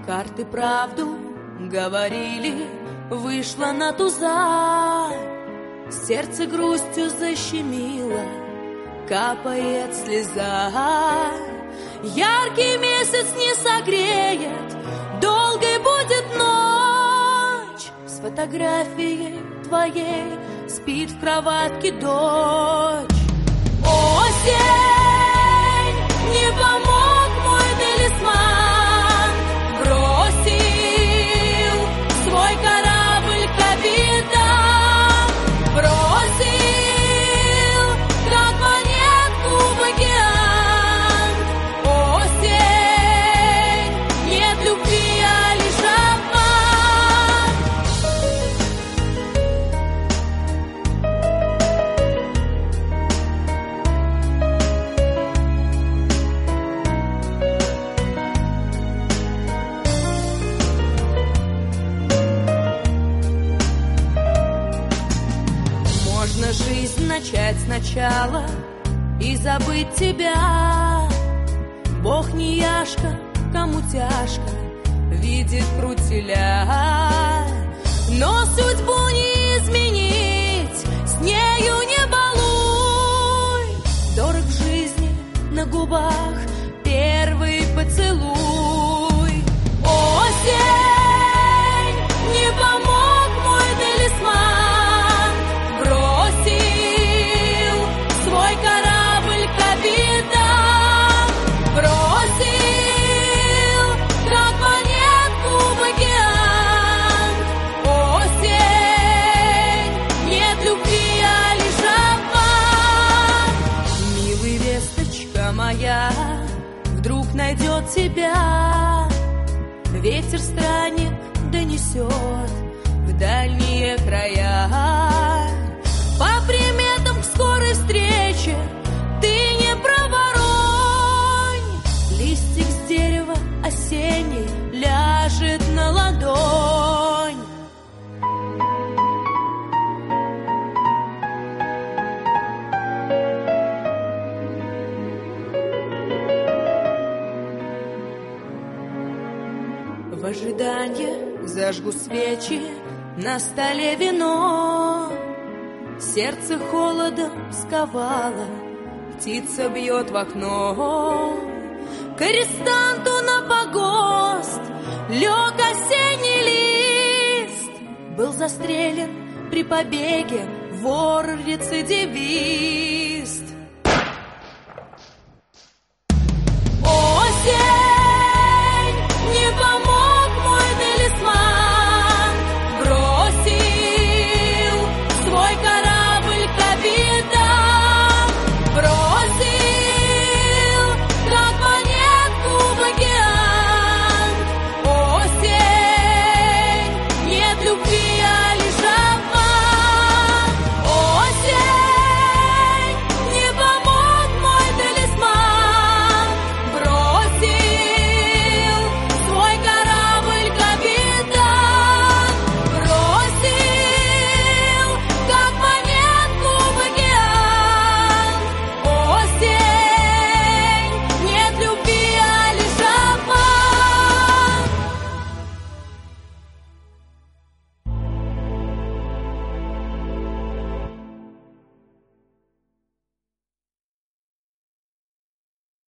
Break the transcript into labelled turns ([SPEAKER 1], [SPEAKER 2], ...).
[SPEAKER 1] Карты правду говорили, вышла на туза, сердце грустью защемило, капает слеза. Яркий месяц не согреет, долгой будет ночь. С фотографией твоей спит в кроватке дочь. Осень, не помог мой талисман, бросил свой корабль капитан, бросил, как монетку в океан. Осень, нет любви, а лишь жизнь начать сначала и забыть тебя. Бог не яшка, кому тяжко, видит крутиля. Но судьбу не изменить, с нею не балуй. Дорог в жизни на губах первый поцелуй. Осень, не помог мой талисман, бросил свой корабль капитан, бросил, как монетку в океан. Осень, нет любви, а лишь обман. Милый, весточка моя вдруг найдет тебя, ветер странник донесет в дальние края. По приметам к скорой встрече ты не проворонь, листик с дерева осенний ляжет на ладонь. В ожидании зажгу свечи, на столе вино. Сердце холодом сковало, птица бьет в окно. К арестанту на погост лег осенний лист. Был застрелен при побеге вор-рецидивист.